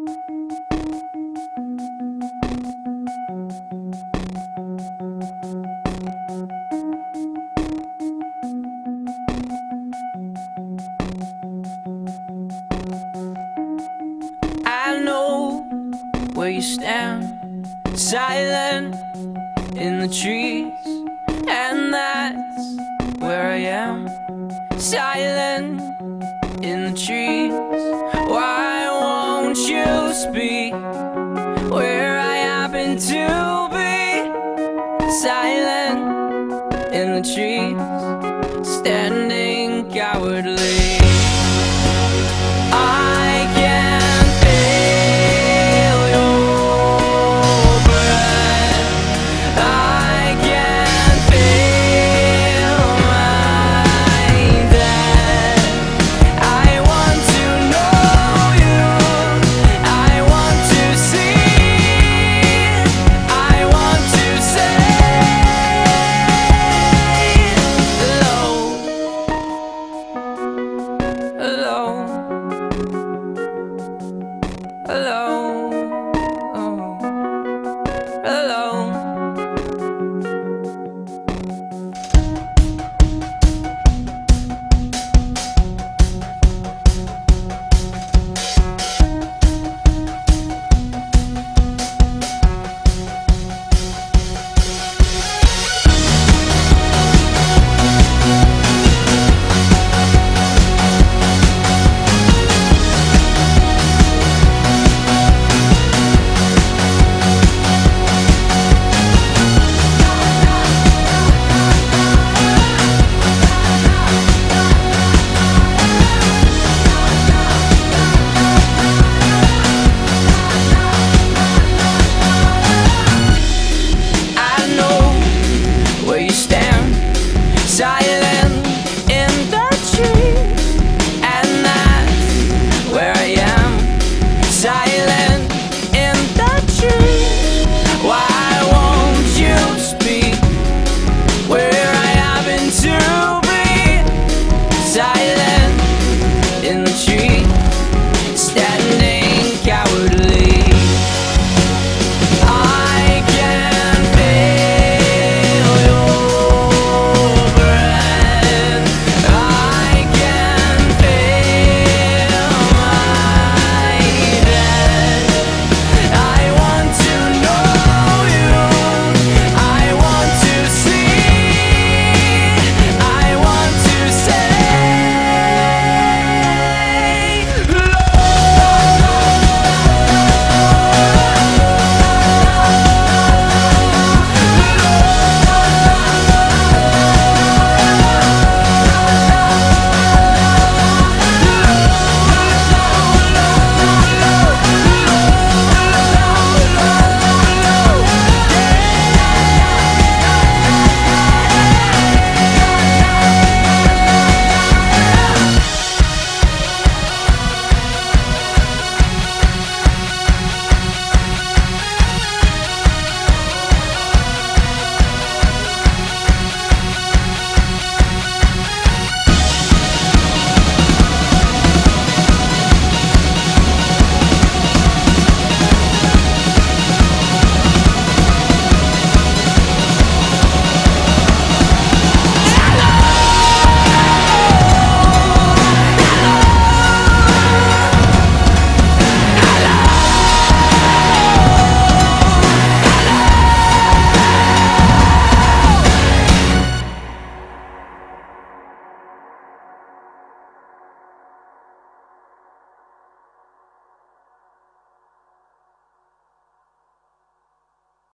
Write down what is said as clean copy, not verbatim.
I know where you stand, silent in the trees, and that's where I am, silent in the trees. Why won't you speak where I happen to be? Silent in the trees, standing cowardly. I can feel your breath, I can feel my death. I want to know you, I want to see, I want to say hello, hello, hello.